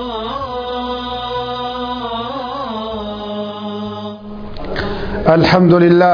الحمد لله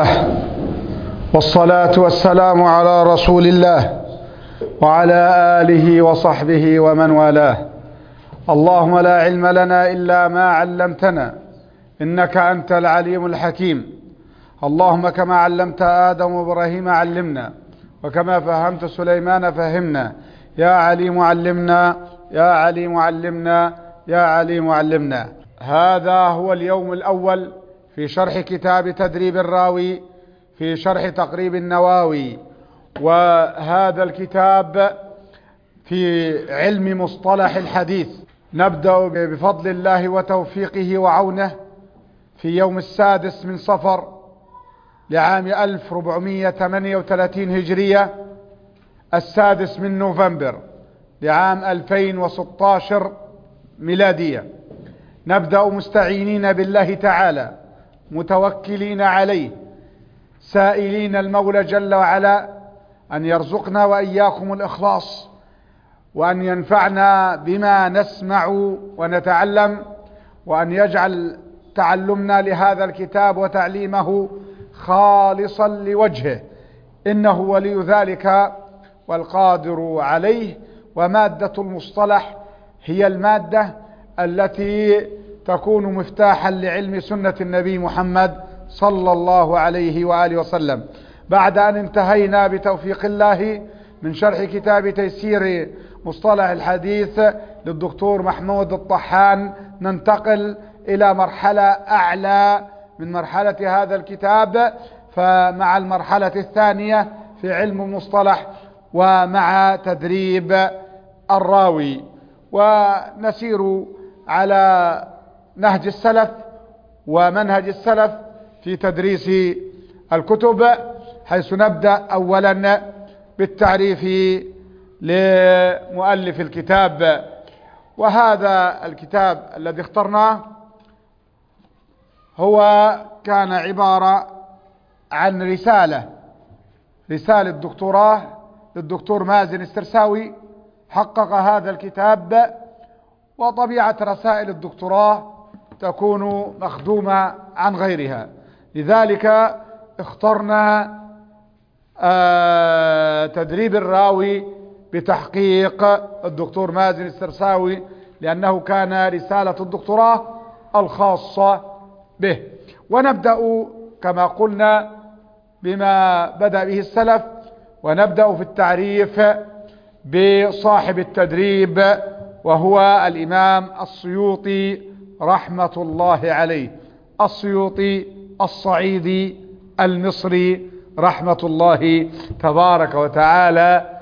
والصلاة والسلام على رسول الله وعلى آله وصحبه ومن والاه. اللهم لا علم لنا إلا ما علمتنا إنك أنت العليم الحكيم. اللهم كما علمت آدم وإبراهيم علمنا، وكما فهمت سليمان فهمنا. يا عليم علمنا، يا عليم علمنا، يا عليم علمنا. هذا هو اليوم الأول في شرح كتاب تدريب الراوي في شرح تقريب النواوي، وهذا الكتاب في علم مصطلح الحديث. نبدأ بفضل الله وتوفيقه وعونه في يوم 6 من صفر لعام 1438 هجرية، 6 من نوفمبر لعام 2016 ميلادية. نبدأ مستعينين بالله تعالى، متوكلين عليه، سائلين المولى جل وعلا أن يرزقنا وإياكم الإخلاص، وأن ينفعنا بما نسمع ونتعلم، وأن يجعل تعلمنا لهذا الكتاب وتعليمه خالصا لوجهه، إنه ولي ذلك والقادر عليه. ومادة المصطلح هي المادة التي تكون مفتاحا لعلم سنة النبي محمد صلى الله عليه وآله وسلم. بعد أن انتهينا بتوفيق الله من شرح كتاب تيسير مصطلح الحديث للدكتور محمود الطحان، ننتقل إلى مرحلة أعلى من مرحلة هذا الكتاب، فمع المرحلة الثانية في علم المصطلح ومع تدريب الراوي، ونسير على نهج السلف ومنهج السلف في تدريس الكتب، حيث نبدأ أولا بالتعريف لمؤلف الكتاب. وهذا الكتاب الذي اخترناه هو كان عبارة عن رسالة دكتوراه للدكتور مازن السرساوي، حقق هذا الكتاب. وطبيعة رسائل الدكتوراه تكون مخدومة عن غيرها، لذلك اخترنا تدريب الراوي بتحقيق الدكتور مازن السرساوي، لأنه كان رسالة الدكتوراه الخاصة به. ونبدأ كما قلنا بما بدأ به السلف، ونبدأ في التعريف بصاحب التدريب، وهو الإمام السيوطي رحمة الله عليه، السيوطي الصعيدي المصري رحمة الله تبارك وتعالى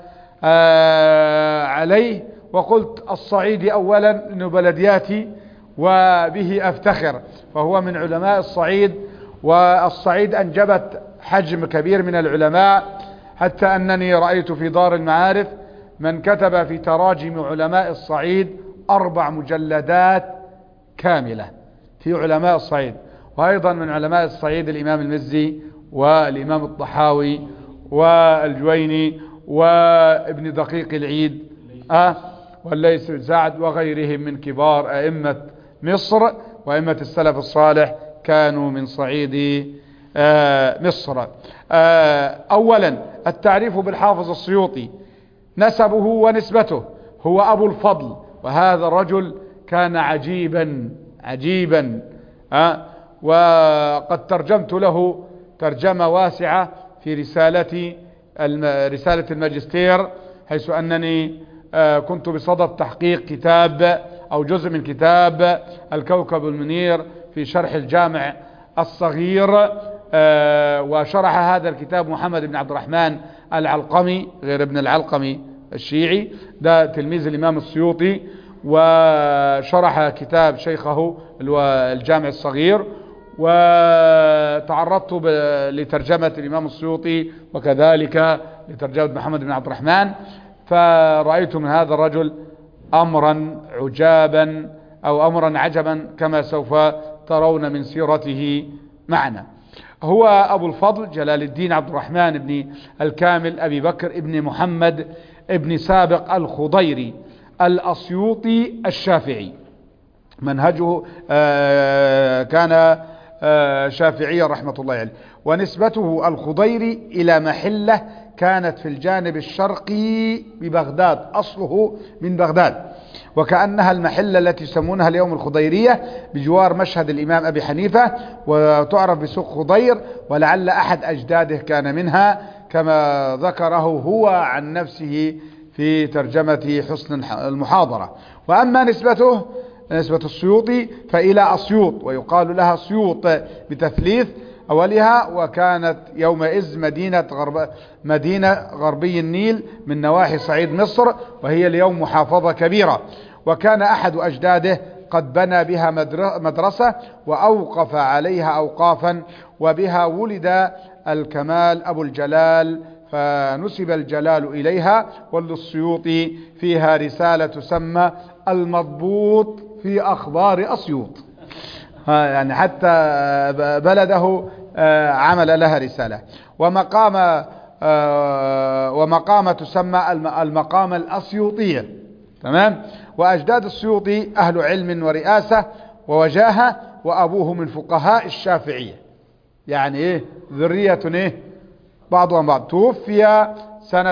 عليه. وقلت الصعيدي أولا إنه بلدياتي وبه أفتخر، فهو من علماء الصعيد، والصعيد أنجبت حجم كبير من العلماء، حتى أنني رأيت في دار المعارف من كتب في تراجم علماء الصعيد 4 مجلدات كاملة في علماء الصعيد. وأيضا من علماء الصعيد الإمام المزي والإمام الطحاوي والجويني وابن دقيق العيد والليث بن سعد وغيرهم من كبار أئمة مصر وأئمة السلف الصالح كانوا من صعيد مصر. أولا التعريف بالحافظ السيوطي. نسبه ونسبته: هو أبو الفضل، وهذا الرجل كان عجيبا وقد ترجمت له ترجمة واسعة في رسالة الماجستير، حيث أنني كنت بصدد تحقيق كتاب أو جزء من كتاب الكوكب المنير في شرح الجامع الصغير، وشرح هذا الكتاب محمد بن عبد الرحمن العلقمي، غير ابن العلقمي الشيعي، ده تلميذ الإمام السيوطي، وشرح كتاب شيخه الجامع الصغير. وتعرضت لترجمة الإمام السيوطي وكذلك لترجمة محمد بن عبد الرحمن، فرأيت من هذا الرجل أمرا عجابا أو أمرا عجبا كما سوف ترون من سيرته معنا. هو أبو الفضل جلال الدين عبد الرحمن بن الكامل أبي بكر ابن محمد ابن سابق الخضيري الأسيوطي الشافعي، منهجه كان شافعيا رحمة الله عليه. ونسبته الخضيري إلى محلة كانت في الجانب الشرقي ببغداد، أصله من بغداد، وكأنها المحلة التي يسمونها اليوم الخضيرية بجوار مشهد الإمام أبي حنيفة، وتعرف بسوق خضير، ولعل أحد أجداده كان منها كما ذكره هو عن نفسه في ترجمة حسن المحاضرة. وأما نسبة السيوطي فإلى أسيوط، ويقال لها سيوط بتثليث أولها، وكانت يومئذ مدينة غربي النيل من نواحي صعيد مصر، وهي اليوم محافظة كبيرة. وكان أحد أجداده قد بنى بها مدرسة وأوقف عليها أوقافا، وبها ولد الكمال أبو الجلال فنسب الجلال إليها. وللسيوطي فيها رسالة تسمى المضبوط في أخبار أسيوط، يعني حتى بلده عمل لها رسالة. ومقامة تسمى المقامة الأسيوطية. تمام. وأجداد السيوطي أهل علم ورئاسة ووجاهة، وأبوه من فقهاء الشافعية، يعني إيه ذرية إيه بعضهم بعض. توفي سنة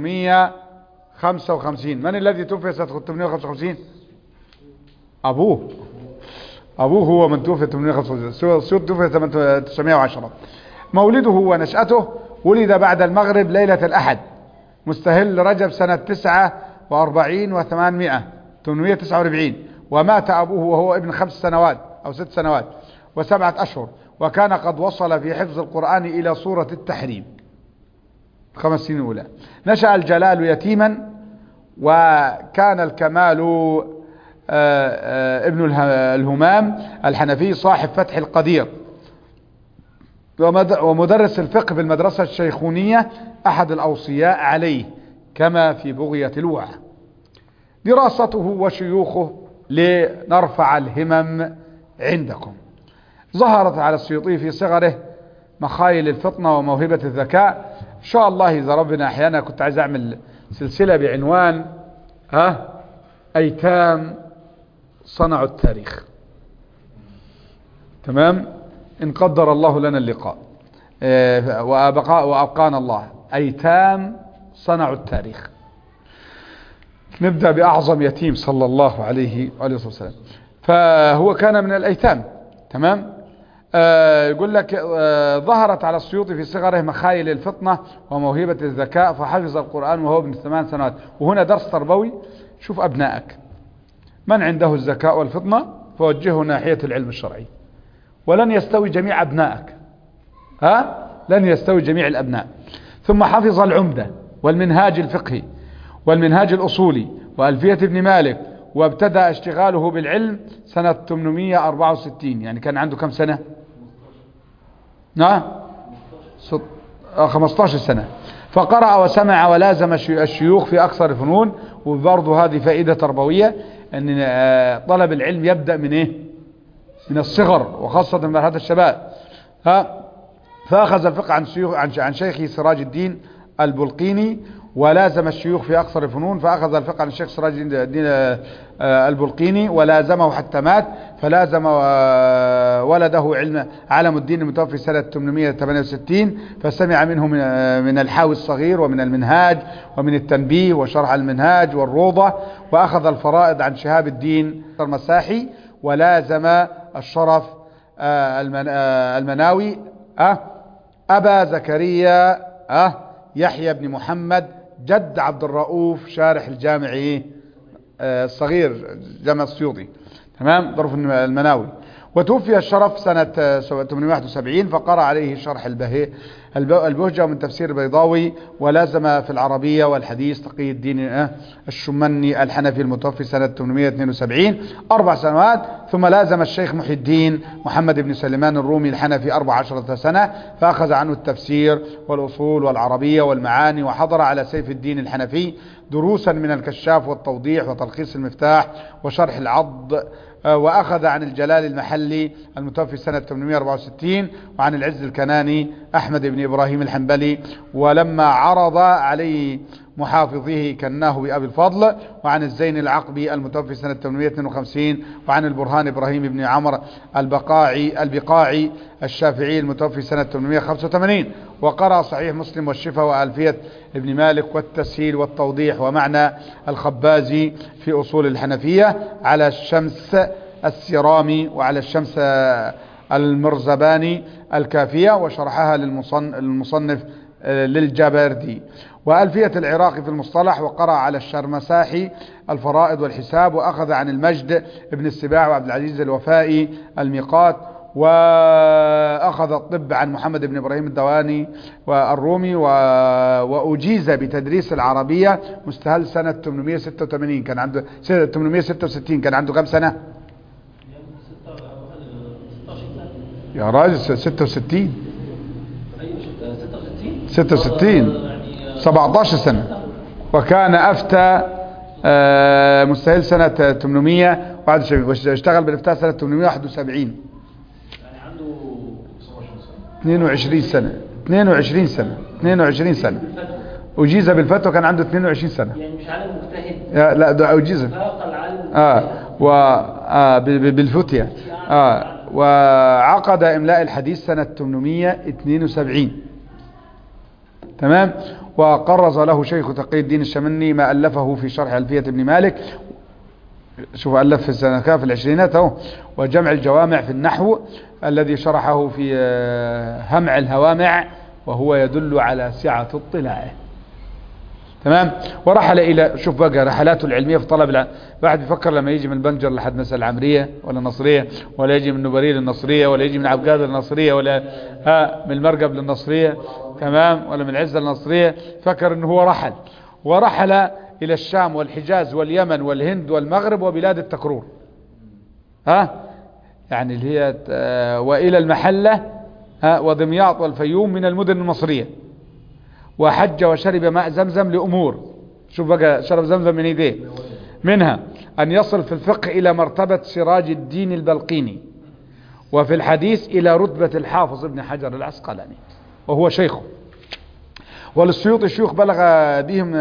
855. من الذي توفي سنة 855؟ أبوه هو من توفي 855. السيوط توفي 910. مولده ونشأته: ولد بعد المغرب ليلة الأحد مستهل رجب سنة 49 و800 849، ومات أبوه وهو ابن 5 سنوات أو 6 سنوات و7 أشهر، وكان قد وصل في حفظ القرآن إلى سورة التحريم 5 سنين أولى. نشأ الجلال يتيما، وكان الكمال ابن الهمام الحنفي صاحب فتح القدير ومدرس الفقه بالمدرسة الشيخونية أحد الأوصياء عليه، كما في بغية الوعى. دراسته وشيوخه لنرفع الهمم عندكم. ظهرت على السيوطي في صغره مخايل الفطنة وموهبة الذكاء. إن شاء الله إذا ربنا أحيانا كنت عايز أعمل سلسلة بعنوان أيتام صنعوا التاريخ. تمام. إن قدر الله لنا اللقاء وأبقانا الله. أيتام صنعوا التاريخ. نبدأ بأعظم يتيم صلى الله عليه وسلم، فهو كان من الأيتام. تمام. يقول لك ظهرت على السيوطي في صغره مخايل الفطنة وموهبة الذكاء، فحفظ القرآن وهو ابن 8 سنوات. وهنا درس تربوي. شوف أبنائك من عنده الذكاء والفطنة فوجهه ناحية العلم الشرعي، ولن يستوي جميع أبنائك، لن يستوي جميع الأبناء. ثم حفظ العمدة والمنهاج الفقهي والمنهاج الأصولي وألفية ابن مالك، وابتدأ اشتغاله بالعلم سنة 864. يعني كان عنده كم سنة؟ 15 سنة. فقرأ وسمع ولازم الشيوخ في أكثر الفنون. وبرضه هذه فائدة تربوية، أن طلب العلم يبدأ من إيه؟ من الصغر، وخاصة من مرحلة الشباب. فأخذ الفقه عن شيخه سراج الدين البلقيني، ولازم الشيوخ في أكثر الفنون. فأخذ الفقه عن الشيخ سراج الدين البلقيني ولازمه حتى مات. فلازم ولده علم الدين المتوفي سنة 868، فسمع منه من الحاوي الصغير ومن المنهاج ومن التنبيه وشرح المنهاج والروضة. وأخذ الفرائض عن شهاب الدين المساحي، ولازم الشرف المناوي أبا زكريا يحيى بن محمد جد عبد الرؤوف شارح الجامع الصغير جامع السيوطي. تمام. ظرف المناوي. وتوفي الشرف سنة 871، فقرأ عليه شرح البهجة من تفسير البيضاوي، ولازم في العربية والحديث تقي الدين الشمني الحنفي المتوفي سنة 872 4 سنوات. ثم لازم الشيخ محي الدين محمد بن سليمان الرومي الحنفي 14 سنة، فأخذ عنه التفسير والأصول والعربية والمعاني. وحضر على سيف الدين الحنفي دروسا من الكشاف والتوضيح وتلخيص المفتاح وشرح العض. وأخذ عن الجلال المحلي المتوفي سنة 864، وعن العز الكناني أحمد بن إبراهيم الحنبلي. ولما عرض عليه محافظيه كالنهوي أبي الفضل، وعن الزين العقبي المتوفي سنة 852، وعن البرهان إبراهيم بن عمرو البقاعي الشافعي المتوفي سنة 885. وقرأ صحيح مسلم والشفا وألفية ابن مالك والتسهيل والتوضيح ومعنى الخبازي في أصول الحنفية على الشمس السرامي وعلى الشمس المرزباني الكافية، وشرحها للمصنف للجبردي. وألفية العراقي في المصطلح. وقرأ على الشرمساحي الفرائض والحساب، وأخذ عن المجد ابن السباع وعبد العزيز الوفائي الميقات، وأخذ الطب عن محمد بن إبراهيم الدواني والرومي، وأجيز بتدريس العربية مستهل سنة 886. كان عنده 866 كان عنده كم سنة؟ يا راجل 66 17 سنة. وكان أفتى مستهل سنة 871، واشتغل بالإفتاء سنة 871. يعني عنده 22 سنة 22 سنة أجيز بالفتوى كان عنده 22 سنة. يعني مش عالم مجتهد. لا ده أجيز بالفتية. وعقد إملاء الحديث سنة 872. تمام. وقرز له شيخ تقي الدين الشمني ما ألفه في شرح ألفية ابن مالك. شوف ألف في السنة في العشرينات اهو. وجمع الجوامع في النحو الذي شرحه في همع الهوامع، وهو يدل على سعة اطلاعه. تمام. ورحل إلى، شوف بقى رحلاته العلمية في طلب العلم. واحد بيفكر لما يجي من بنجر لحد مثلا العمرية ولا النصرية، ولا يجي من نبريل للنصرية، ولا يجي من عبقاد للنصرية، ولا من المرقب للنصرية، تمام، ولا من العزة للنصرية، فكر انه هو رحل. ورحل إلى الشام والحجاز واليمن والهند والمغرب وبلاد التكرور، يعني اللي هي وإلى المحلة ودمياط والفيوم من المدن المصرية. وحج وشرب ماء زمزم لأمور. شوف بقى شرب زمزم من ايديه. منها أن يصل في الفقه إلى مرتبة سراج الدين البلقيني، وفي الحديث إلى رتبة الحافظ ابن حجر العسقلاني وهو شيخه. وللسيوطي شيوخ بلغ بهم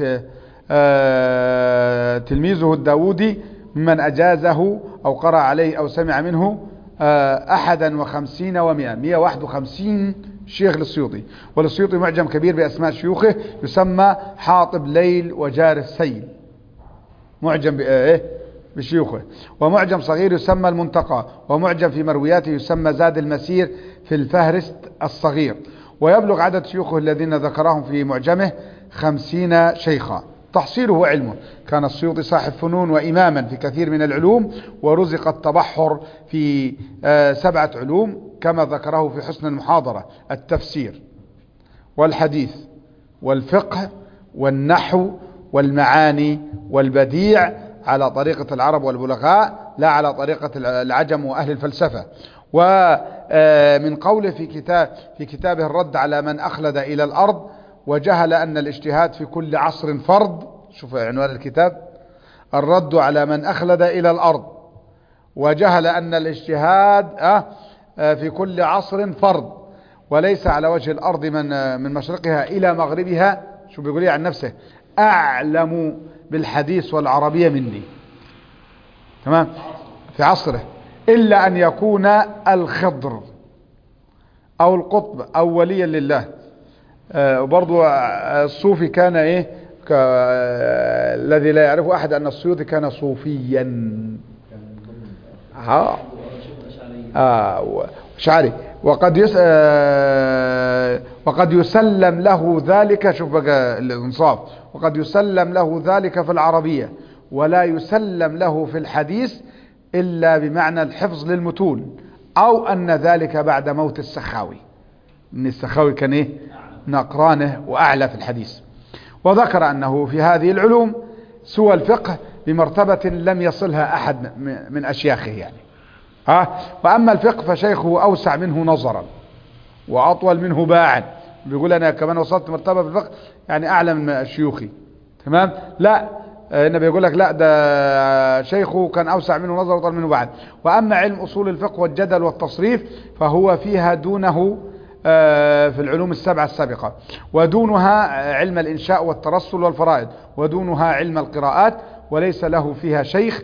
تلميذه الداودي ممن أجازه أو قرأ عليه أو سمع منه 51 و100 151 شيخ للسيوطي. وللسيوطي معجم كبير بأسماء شيوخه يسمى حاطب ليل وجار السيل، معجم بشيوخه. ومعجم صغير يسمى المنتقى. ومعجم في مروياته يسمى زاد المسير في الفهرست الصغير. ويبلغ عدد شيوخه الذين ذكرهم في معجمه 50 شيخا. تحصيله وعلمه. كان السيوطي صاحب فنون وإماما في كثير من العلوم، ورزق التبحر في 7 علوم كما ذكره في حسن المحاضرة: التفسير والحديث والفقه والنحو والمعاني والبديع على طريقة العرب والبلغاء، لا على طريقة العجم وأهل الفلسفة. ومن قوله في كتابه الرد على من أخلد إلى الأرض وجهل أن الاجتهاد في كل عصر فرض. شوف عنوان الكتاب: الرد على من أخلد إلى الأرض وجهل أن الاجتهاد في كل عصر فرض، وليس على وجه الأرض من مشرقها إلى مغربها، شو بيقول عن نفسه: أعلم بالحديث والعربية مني. تمام. في عصره، إلا أن يكون الخضر أو القطب أو وليا لله. وبرضو الصوفي كان الذي لا يعرفه أحد أن السيوطي كان صوفيا شعري. وقد يسلم له ذلك، شوف بقى الانصاف، وقد يسلم له ذلك في العربية، ولا يسلم له في الحديث إلا بمعنى الحفظ للمتون، أو أن ذلك بعد موت السخاوي، إن السخاوي كان نقرانه وأعلى في الحديث. وذكر أنه في هذه العلوم سوى الفقه بمرتبة لم يصلها أحد من أشياخه يعني. وأما الفقه فشيخه أوسع منه نظرا وأطول منه باعا. بيقول أنا كمان وصلت مرتبة في الفقه يعني أعلى من شيوخي. تمام. لا، النبي يقول لك لا، ده شيخه كان أوسع منه نظرا وأطول منه باعا. وأما علم أصول الفقه والجدل والتصريف فهو فيها دونه في العلوم السبعة السابقة، ودونها علم الإنشاء والترسل والفرائض، ودونها علم القراءات وليس له فيها شيخ،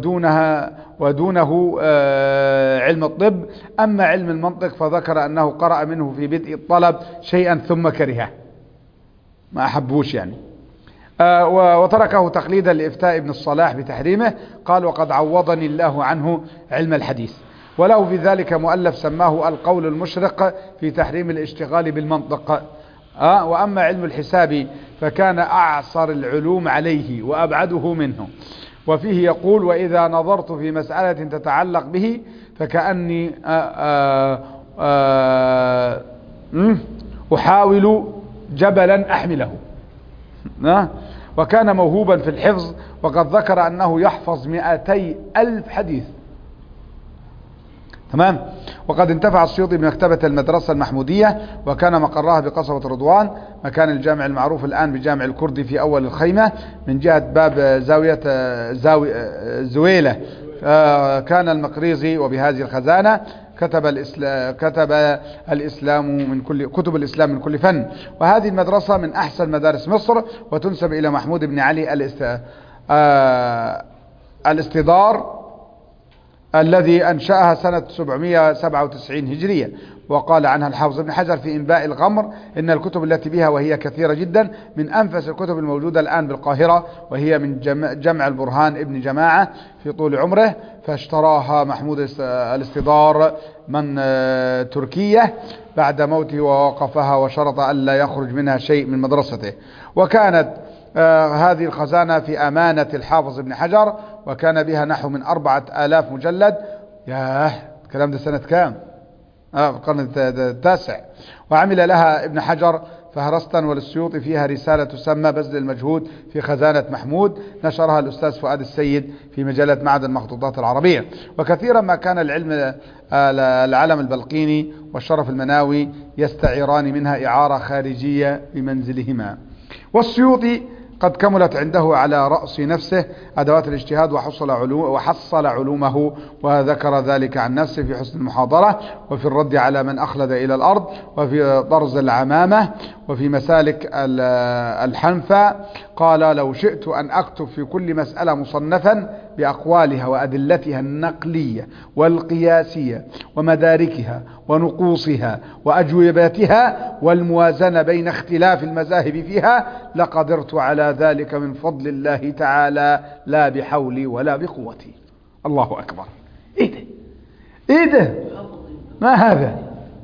ودونه علم الطب. أما علم المنطق فذكر أنه قرأ منه في بدء الطلب شيئا ثم كرهه، ما أحبوش يعني. وتركه تقليدا لإفتاء ابن الصلاح بتحريمه. قال: وقد عوضني الله عنه علم الحديث. وله في ذلك مؤلف سماه القول المشرق في تحريم الاشتغال بالمنطق. وأما علم الحساب فكان أعصر العلوم عليه وأبعده منه. وفيه يقول: وإذا نظرت في مسألة تتعلق به فكأني أحاول جبلا أحمله. وكان موهوبا في الحفظ، وقد ذكر أنه يحفظ 200,000 حديث. تمام. وقد انتفع السيوطي بمكتبة المدرسة المحمودية، وكان مقرها بقصبة رضوان، مكان الجامع المعروف الآن بجامع الكردي في أول الخيمة من جهة باب زاوية زويلة. كان المقريزي وبهذه الخزانة كتب الإسلام من كل كتب الإسلام من كل فن. وهذه المدرسة من أحسن مدارس مصر، وتنسب إلى محمود بن علي الاستدار الذي أنشأها سنة 797 هجرية. وقال عنها الحافظ ابن حجر في إنباء الغمر: إن الكتب التي بها وهي كثيرة جدا من أنفس الكتب الموجودة الآن بالقاهرة، وهي من جمع البرهان ابن جماعة في طول عمره، فاشتراها محمود الاستدار من تركيا بعد موته، ووقفها وشرط ألا يخرج منها شيء من مدرسته. وكانت هذه الخزانة في أمانة الحافظ ابن حجر، وكان بها نحو من 4000 مجلد. ياه، الكلام ده سنة كام؟ القرن التاسع. وعمل لها ابن حجر فهرستا، وللسيوطي فيها رسالة تسمى بذل المجهود في خزانة محمود، نشرها الأستاذ فؤاد السيد في مجلة معهد المخطوطات العربية. وكثيرا ما كان العلم البلقيني والشرف المناوي يستعيران منها إعارة خارجية بمنزلهما. والسيوطي قد كملت عنده على رأس نفسه أدوات الاجتهاد، وحصل علومه، وذكر ذلك عن نفسه في حسن المحاضرة، وفي الرد على من أخلد إلى الأرض، وفي طرز العمامة، وفي مسالك الحنفى. قال: لو شئت أن أكتب في كل مسألة مصنفا بأقوالها وأدلتها النقلية والقياسية ومداركها ونقوصها وأجوبتها والموازنة بين اختلاف المذاهب فيها لقدرت على ذلك من فضل الله تعالى، لا بحولي ولا بقوتي. الله أكبر. إيه ده ما هذا؟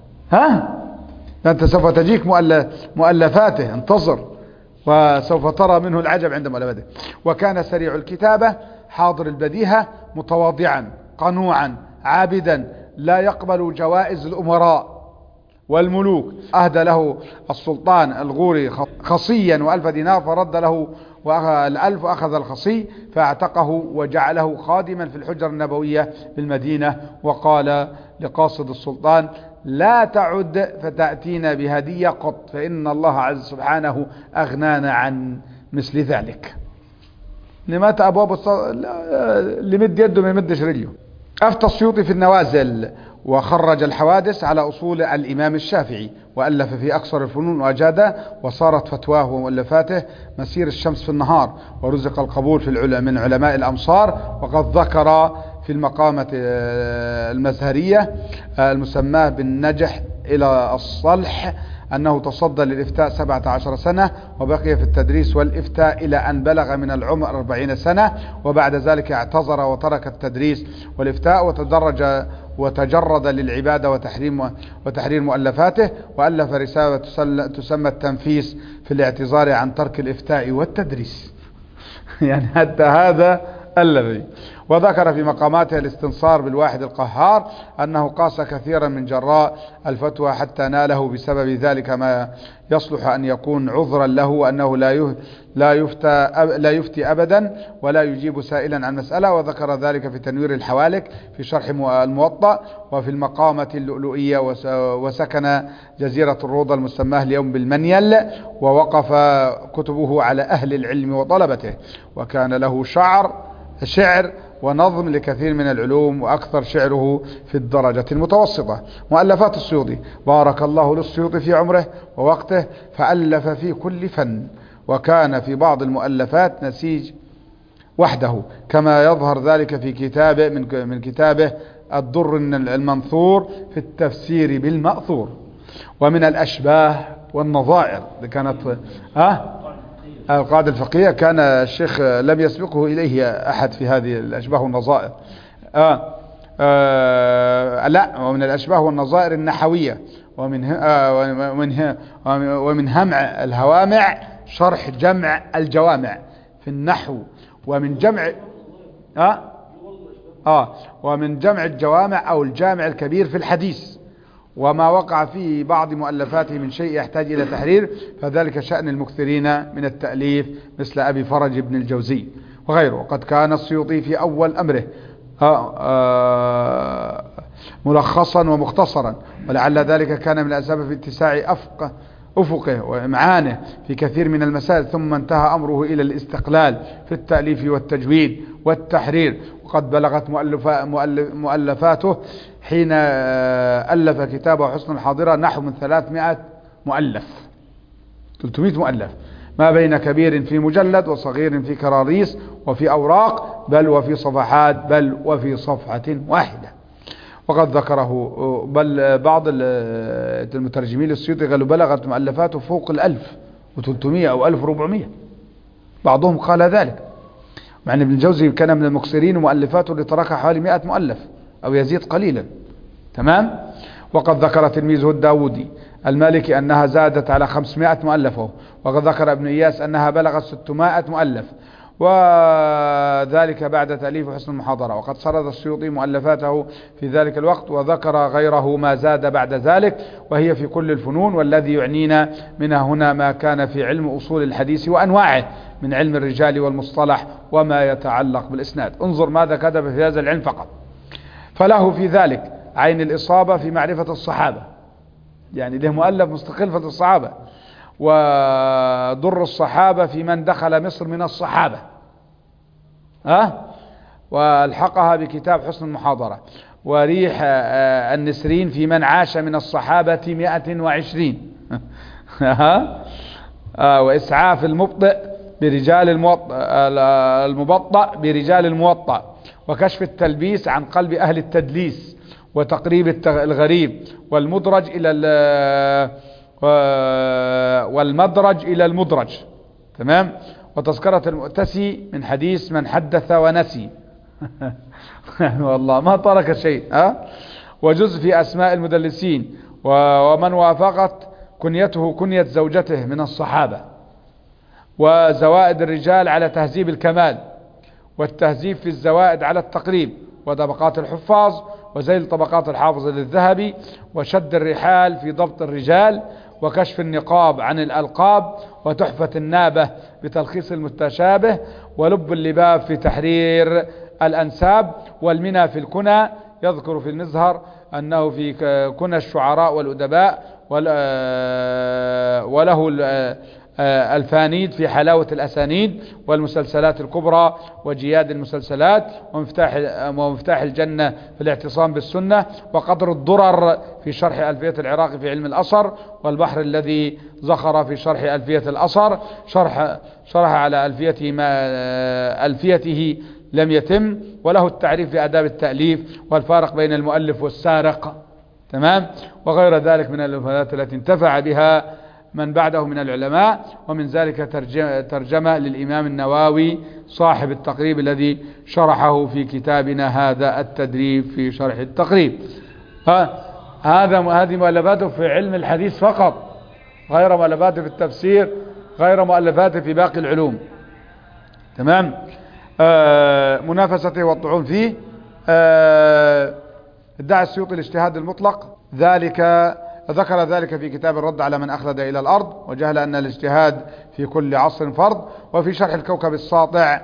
أنت سوف تجيك مؤلفاته، انتظر، وسوف ترى منه العجب عند مؤلفاته. وكان سريع الكتابة، حاضر البديهة، متواضعا، قنوعا، عابدا، لا يقبل جوائز الأمراء والملوك. أهدى له السلطان الغوري خصيا و1000 دينار، فرد له ال1000 وأخذ الخصي فاعتقه وجعله خادما في الحجر النبوية بالمدينة. وقال لقاصد السلطان: لا تعد فتأتينا بهدية قط، فإن الله عز سبحانه أغنانا عن مثل ذلك. لمات أبواب اللي مد يده ما يمدش رجله. أفتى السيوطي في النوازل، وخرج الحوادث على أصول الإمام الشافعي، وألف في أكثر الفنون وأجاده، وصارت فتواه ومؤلفاته مسير الشمس في النهار، ورزق القبول من علماء الأمصار. وقد ذكر في المقامة المزهرية المسماه بالنجح إلى الصلح أنه تصدى للإفتاء 17 سنة، وبقي في التدريس والإفتاء إلى أن بلغ من العمر 40 سنة، وبعد ذلك اعتذر وترك التدريس والإفتاء وتجرد للعبادة وتحرير مؤلفاته. وألف رسالة تسمى التنفيس في الاعتذار عن ترك الإفتاء والتدريس. يعني حتى هذا الذي. وذكر في مقاماته الاستنصار بالواحد القهار أنه قاس كثيرا من جراء الفتوى حتى ناله بسبب ذلك ما يصلح أن يكون عذرا له، وأنه لا يفتي أبدا ولا يجيب سائلا عن مسألة. وذكر ذلك في تنوير الحوالك في شرح الموطأ، وفي المقامة اللؤلؤية. وسكن جزيرة الروضة المسماه اليوم بالمنيل، ووقف كتبه على أهل العلم وطلبته. وكان له شعر ونظم لكثير من العلوم، وأكثر شعره في الدرجة المتوسطة. مؤلفات السيوطي: بارك الله للسيوطي في عمره ووقته، فألف في كل فن، وكان في بعض المؤلفات نسيج وحده، كما يظهر ذلك في كتابه من كتابه الدر المنثور في التفسير بالمأثور. ومن الأشباه والنظائر اللي كانت القاعدة الفقهية، كان الشيخ لم يسبقه إليه أحد في هذه الأشباه والنظائر. لا، ومن الأشباه والنظائر النحوية، ومن همع الهوامع شرح جمع الجوامع في النحو، ومن جمع ومن جمع الجوامع أو الجامع الكبير في الحديث. وما وقع في بعض مؤلفاته من شيء يحتاج إلى تحرير، فذلك شأن المكثرين من التأليف مثل أبي فرج بن الجوزي وغيره. وقد كان السيوطي في أول أمره ملخصا ومختصرا، ولعل ذلك كان من الأسباب في اتساع أفقه وإمعانه في كثير من المسائل، ثم انتهى أمره إلى الاستقلال في التأليف والتجويد والتحرير. وقد بلغت مؤلفاته حين ألف كتابه حسن الحاضرة نحو من 300 مؤلف، 300 مؤلف، ما بين كبير في مجلد وصغير في كراريس وفي أوراق، بل وفي صفحات، بل وفي صفحة واحدة. وقد ذكره بل بعض المترجمين للسيوطي قالوا بلغت مؤلفاته فوق 1300 أو 1400، بعضهم قال ذلك، مع أن ابن الجوزي كان من المكثرين، ومؤلفاته اللي تركها حوالي 100 مؤلف أو يزيد قليلا. تمام. وقد ذكر تلميذه الداودي المالكي أنها زادت على 500 مؤلفه، وقد ذكر ابن إياس أنها بلغت 600 مؤلف، وذلك بعد تأليف حسن المحاضرة. وقد سرد السيوطي مؤلفاته في ذلك الوقت، وذكر غيره ما زاد بعد ذلك، وهي في كل الفنون، والذي يعنينا منها هنا ما كان في علم أصول الحديث وأنواعه من علم الرجال والمصطلح وما يتعلق بالإسناد. انظر ماذا كتب في هذا العلم فقط. فله في ذلك عين الإصابة في معرفة الصحابة، يعني له مؤلف مستقل في الصحابة، ودر الصحابة في من دخل مصر من الصحابة، والحقها بكتاب حسن المحاضرة، وريح النسرين في من عاش من الصحابة 120 وإسعاف المبطئ برجال المبطأ برجال الموطأ، وكشف التلبيس عن قلب أهل التدليس، وتقريب الغريب، والمدرج والمدرج إلى المدرج. تمام. وتذكرة المؤتسي من حديث من حدث ونسي والله ما ترك شيء. وجزء في أسماء المدلسين، ومن وافقت كنيته كنية زوجته من الصحابة، وزوائد الرجال على تهذيب الكمال، والتهذيب في الزوائد على التقريب، وطبقات الحفاظ، وزيل طبقات الحافظ للذهبي، وشد الرحال في ضبط الرجال، وكشف النقاب عن الألقاب، وتحفة النابة بتلخيص المتشابه، ولب اللباب في تحرير الأنساب، والمنى في الكنى. يذكر في المزهر أنه في كنى الشعراء والأدباء، وله الفانيد في حلاوة الأسانيد، والمسلسلات الكبرى، وجياد المسلسلات، ومفتاح الجنة في الاعتصام بالسنة، وقدر الضرر في شرح ألفية العراقي في علم الأثر، والبحر الذي زخر في شرح ألفية الأثر، شرح على ألفيته ما ألفيته لم يتم، وله التعريف في آداب التأليف، والفارق بين المؤلف والسارق. تمام. وغير ذلك من الألفيات التي انتفع بها من بعده من العلماء. ومن ذلك ترجمة للإمام النووي صاحب التقريب الذي شرحه في كتابنا هذا التدريب في شرح التقريب. هذه مؤلفاته في علم الحديث فقط، غير مؤلفاته في التفسير، غير مؤلفاته في باقي العلوم. تمام. منافسته والطعون فيه. ادعى السيوطي الاجتهاد المطلق، ذكر ذلك في كتاب الرد على من أخلد إلى الأرض، وجهل أن الاجتهاد في كل عصر فرض. وفي شرح الكوكب الساطع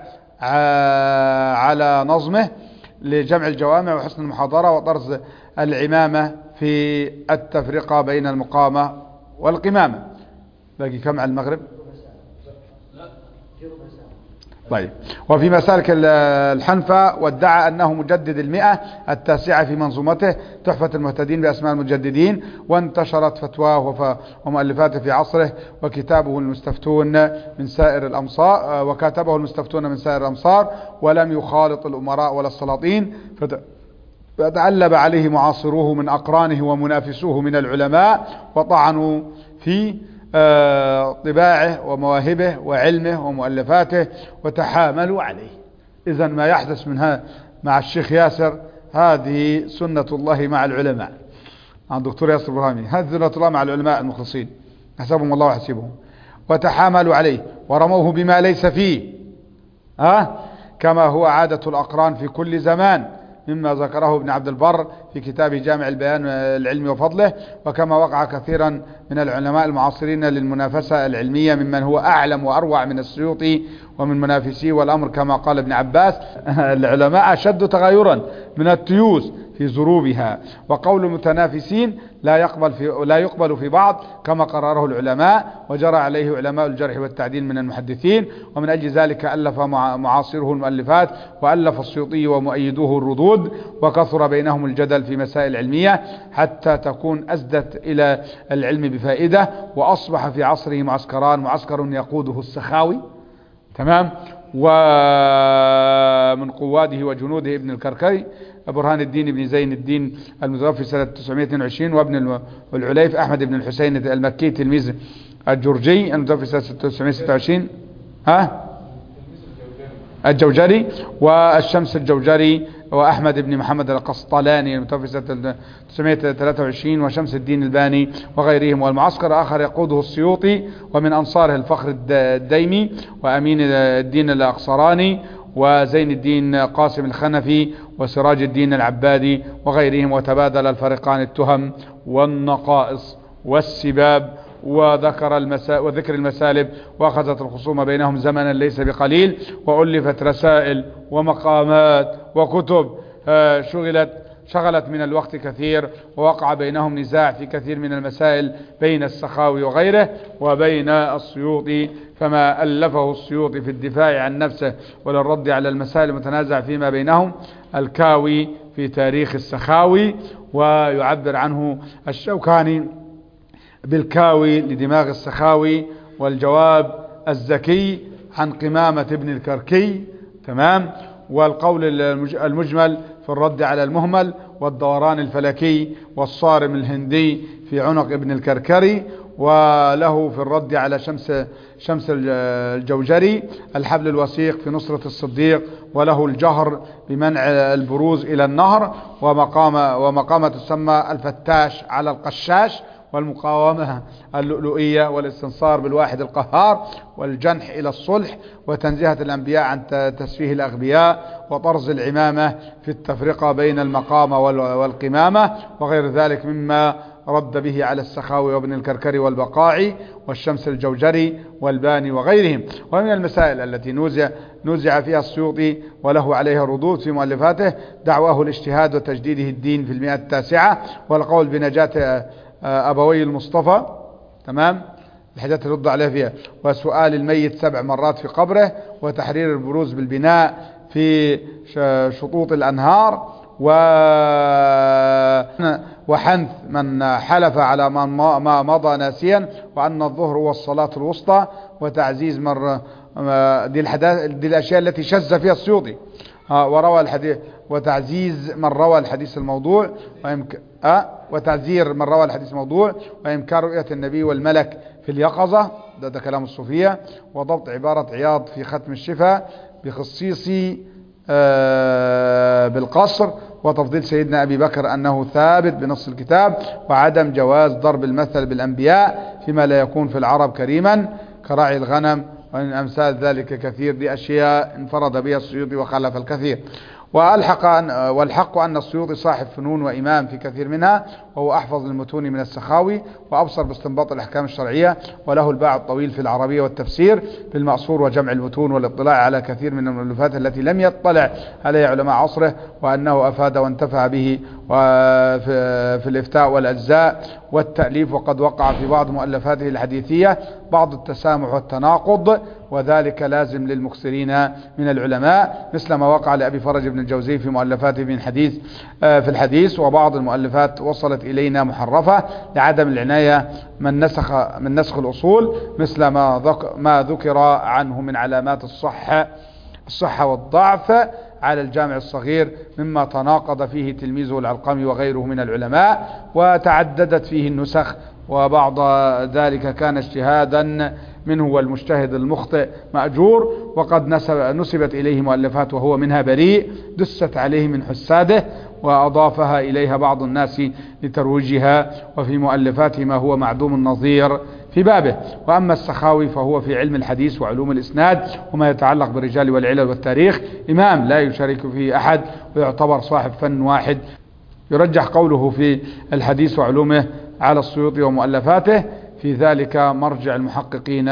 على نظمه لجمع الجوامع وحسن المحاضرة، وطرز العمامة في التفرقة بين المقامة والقمامة. باقي كم على المغرب؟ طيب. وفي مسالك الحنفة وادعى أنه مجدد 109 في منظومته تحفة المهتدين بأسماء المجددين، وانتشرت فتواه ومؤلفاته في عصره، وكتابه المستفتون من سائر الأمصار، وكاتبه المستفتون من سائر الأمصار، ولم يخالط الأمراء ولا السلاطين، فتعلب عليه معاصروه من أقرانه ومنافسوه من العلماء، وطعنوا في طباعه ومواهبه وعلمه ومؤلفاته وتحاملوا عليه. إذن ما يحدث منها مع الشيخ ياسر هذه سنة الله مع العلماء، مع الدكتور ياسر برهامي، هذه سنة الله مع العلماء المخلصين، حسبهم الله وحسبهم. وتحاملوا عليه ورموه بما ليس فيه، كما هو عادة الأقران في كل زمان، مما ذكره ابن عبد البر في كتابه جامع البيان العلمي وفضله، وكما وقع كثيرا من العلماء المعاصرين للمنافسة العلمية ممن هو أعلم وأروع من السيوطي ومن منافسيه، والأمر كما قال ابن عباس العلماء أشد تغيرا من التيوس في ضروبها، وقول المتنافسين لا يقبل في بعض كما قرره العلماء وجرى عليه علماء الجرح والتعديل من المحدثين. ومن أجل ذلك ألف معاصره المؤلفات، وألف السيوطي ومؤيدوه الردود، وكثر بينهم الجدل في مسائل علمية حتى تكون أزدت إلى العلم بفائدة. وأصبح في عصره معسكران، معسكر يقوده السخاوي، تمام، ومن قواده وجنوده ابن الكركي برهان الدين بن زين الدين المتوفي سنة 922، وابن العليف أحمد بن الحسين المكي تلميذ الجرجي المتوفي سنة 926 الجوجري، والشمس الجوجري، وأحمد بن محمد القسطلاني المتوفي سنة 923، وشمس الدين الباني وغيرهم. والمعسكر آخر يقوده السيوطي، ومن أنصاره الفخر الديمي، وأمين الدين الأقصراني، وزين الدين قاسم الخنفي، وسراج الدين العبادي وغيرهم. وتبادل الفريقان التهم والنقائص والسباب وذكر المسالب، وأخذت الخصومة بينهم زمنا ليس بقليل، وألفت رسائل ومقامات وكتب شغلت من الوقت كثير، ووقع بينهم نزاع في كثير من المسائل بين السخاوي وغيره وبين السيوطي. فما ألفه السيوطي في الدفاع عن نفسه وللرد على المسائل المتنازع فيما بينهم الكاوي في تاريخ السخاوي، ويعبر عنه الشوكاني بالكاوي لدماغ السخاوي، والجواب الزكي عن قمامة ابن الكركي، تمام، والقول المجمل في الرد على المهمل، والدوران الفلكي والصارم الهندي في عنق ابن الكركري، وله في الرد على شمس الجوجري الحبل الوثيق في نصرة الصديق، وله الجهر بمنع البروز إلى النهر، ومقامة تسمى الفتاش على القشاش، والمقاومة اللؤلؤية، والاستنصار بالواحد القهار، والجنح إلى الصلح، وتنزيهة الأنبياء عن تسفيه الأغبياء، وطرز العمامة في التفرقة بين المقامة والقمامة، وغير ذلك مما رد به على السخاوي وابن الكركري والبقاعي والشمس الجوجري والباني وغيرهم. ومن المسائل التي نوزع فيها السيوطي وله عليها ردود في مؤلفاته دعواه الاجتهاد وتجديده الدين في 109، والقول بنجاة أبوي المصطفى، تمام، الحاجات اللي رد عليها فيها، وسؤال الميت 7 مرات في قبره، وتحرير البروز بالبناء في شطوط الأنهار، وحنث من حلف على ما مضى ناسيا، وأن الظهر هو الصلاة الوسطى، وتعزيز دي الأشياء التي شذ فيها السيوطي، وروى الحديث، وتعزيز من روى الحديث الموضوع، وتعزير من روى الحديث الموضوع، وإمكان رؤية النبي والملك في اليقظة، ده كلام الصوفية، وضبط عبارة عياض في ختم الشفاء بخصيصي بالقصر، وتفضيل سيدنا أبي بكر أنه ثابت بنص الكتاب، وعدم جواز ضرب المثل بالأنبياء فيما لا يكون في العرب كريما كراعي الغنم، ومن أمثال ذلك كثير. دي أشياء انفرد بها السيوطي وخالف الكثير. والحق أن السيوطي صاحب فنون وإمام في كثير منها، وهو أحفظ المتون من السخاوي، وأبصر باستنباط الأحكام الشرعية، وله الباع الطويل في العربية والتفسير بالمأصور وجمع المتون، والاطلاع على كثير من المؤلفات التي لم يطلع عليها علماء عصره، وأنه أفاد وانتفع به وفي الإفتاء والأجزاء والتأليف. وقد وقع في بعض مؤلفاته الحديثية بعض التسامح والتناقض، وذلك لازم للمكثرين من العلماء، مثل ما وقع لأبي فرج بن الجوزي في مؤلفاته في الحديث. وبعض المؤلفات وصلت إلينا محرفة لعدم العناية من نسخ الأصول، مثل ما ذكر عنه من علامات الصحة والضعف على الجامع الصغير، مما تناقض فيه تلميذه العلقمي وغيره من العلماء، وتعددت فيه النسخ، وبعض ذلك كان اجتهادا منه، والمجتهد المخطئ مأجور. وقد نسبت إليه مؤلفات وهو منها بريء، دست عليه من حساده وأضافها إليها بعض الناس لترويجها، وفي مؤلفاته ما هو معدوم النظير في بابه. وأما السخاوي فهو في علم الحديث وعلوم الإسناد وما يتعلق بالرجال والعلل والتاريخ إمام لا يشارك فيه أحد، ويعتبر صاحب فن واحد. يرجح قوله في الحديث وعلومه على السيوطي ومؤلفاته، في ذلك مرجع المحققين،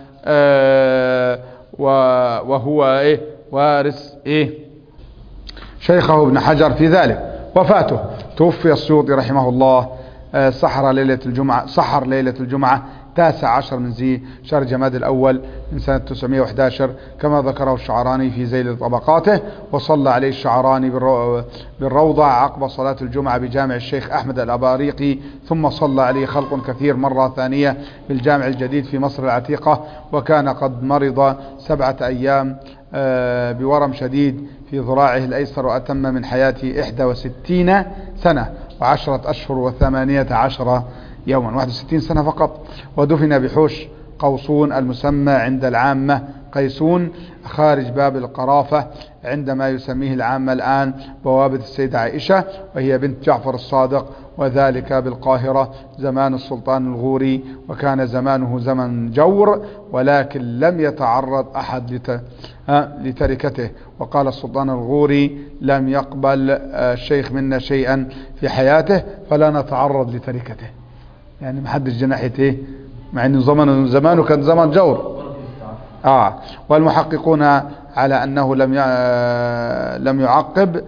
وهو وارث شيخه ابن حجر في ذلك. وفاته: توفي السيوطي رحمه الله سحر ليلة الجمعة 19 من ذي شهر جماد الأول من سنة 911 كما ذكره الشعراني في ذيل طبقاته. وصلى عليه الشعراني بالروضة عقب صلاة الجمعة بجامع الشيخ أحمد الأباريقي، ثم صلى عليه خلق كثير مرة ثانية بالجامع الجديد في مصر العتيقة. وكان قد مرض 7 أيام بورم شديد في ذراعه الأيسر، وأتم من حياته 61 سنة و10 أشهر و18 يوما، 61 سنة فقط. ودفن بحوش قوصون المسمى عند العامة قيسون خارج باب القرافة، عندما يسميه العامة الآن بوابة السيدة عائشة، وهي بنت جعفر الصادق، وذلك بالقاهرة زمان السلطان الغوري، وكان زمانه زمن جور، ولكن لم يتعرض أحد لتركته. وقال السلطان الغوري: لم يقبل الشيخ منا شيئا في حياته فلا نتعرض لتركته. يعني ما حدش جناحته، مع انه زمانه كان زمن جور. والمحققون على أنه لم يعقب،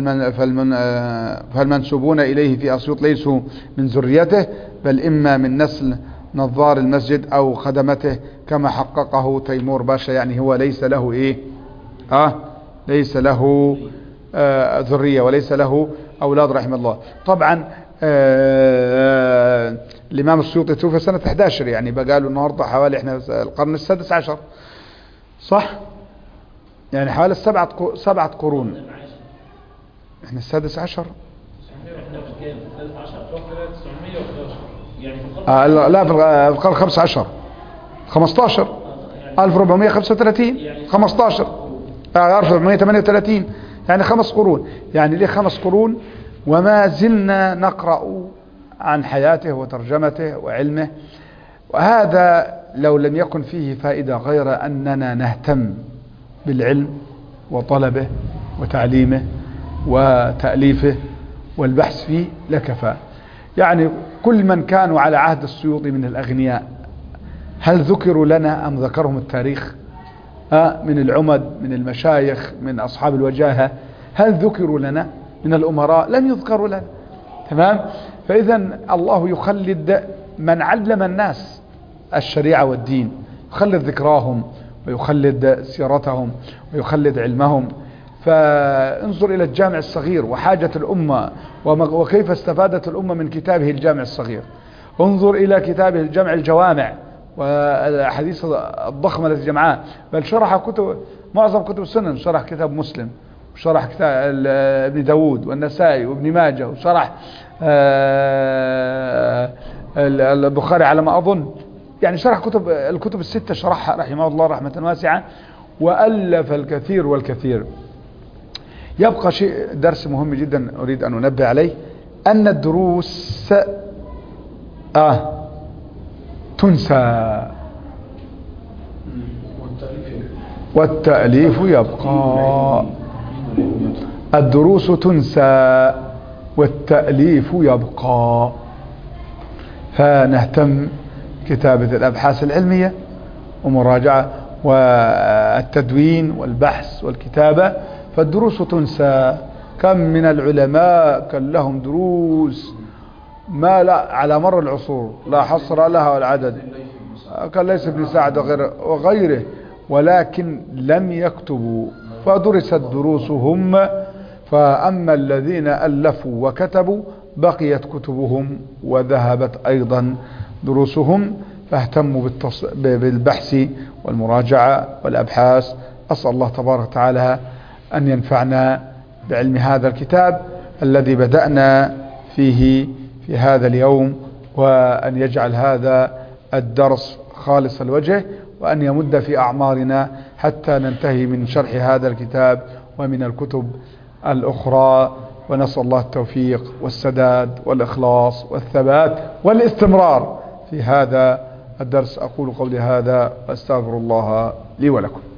فالمنسوبون إليه في أسيوط ليسوا من ذريته، بل إما من نسل نظار المسجد أو خدمته، كما حققه تيمور باشا. يعني هو ليس له ليس له ذرية وليس له أولاد رحمه الله. طبعا الإمام السيوطي توفي سنة 11، يعني بقاله النهاردة حوالي احنا القرن السادس عشر، صح؟ يعني حوالي 7 قرون. احنا السادس عشر. لا، في القرن 15 1435 15 1438، يعني 5 قرون. يعني ليه 5 قرون وما زلنا نقرأ عن حياته وترجمته وعلمه. وهذا لو لم يكن فيه فائدة غير أننا نهتم بالعلم وطلبه وتعليمه وتأليفه والبحث فيه لكفى. يعني كل من كانوا على عهد السيوطي من الأغنياء، هل ذكروا لنا أم ذكرهم التاريخ؟ من العمد، من المشايخ، من أصحاب الوجاهة، هل ذكروا لنا؟ من الأمراء لم يذكروا لنا. تمام؟ فإذا الله يخلد من علم الناس الشريعة والدين، يخلد ذكراهم ويخلد سيرتهم ويخلد علمهم. فانظر إلى الجامع الصغير وحاجة الأمة وكيف استفادت الأمة من كتابه الجامع الصغير. انظر إلى كتابه الجامع الجوامع والأحاديث الضخمة التي جمعها، بل شرح معظم كتب السنن. شرح كتاب مسلم، وشرح كتاب ابن داود والنسائي وابن ماجه، وشرح البخاري على ما أظن. يعني شرح الكتب الستة شرحها رحمه الله رحمة واسعة، وألف الكثير والكثير. يبقى درس مهم جدا أريد أن أنبه عليه، أن الدروس تنسى والتأليف يبقى. الدروس تنسى والتأليف يبقى. فنهتم كتابة الأبحاث العلمية ومراجعة والتدوين والبحث والكتابة، فالدروس تنسى كم من العلماء كان لهم دروس ما لا على مر العصور لا حصر لها والعدد، كان ليس ابن سعد وغيره، ولكن لم يكتبوا فدرست دروسهم. فأما الذين ألفوا وكتبوا بقيت كتبهم وذهبت أيضا دروسهم، فاهتموا بالبحث والمراجعة والأبحاث. أسأل الله تبارك وتعالى أن ينفعنا بعلم هذا الكتاب الذي بدأنا فيه في هذا اليوم، وأن يجعل هذا الدرس خالص الوجه، وأن يمد في أعمارنا حتى ننتهي من شرح هذا الكتاب ومن الكتب الأخرى. ونسأل الله التوفيق والسداد والإخلاص والثبات والاستمرار في هذا الدرس. أقول قولي هذا وأستغفر الله لي ولكم.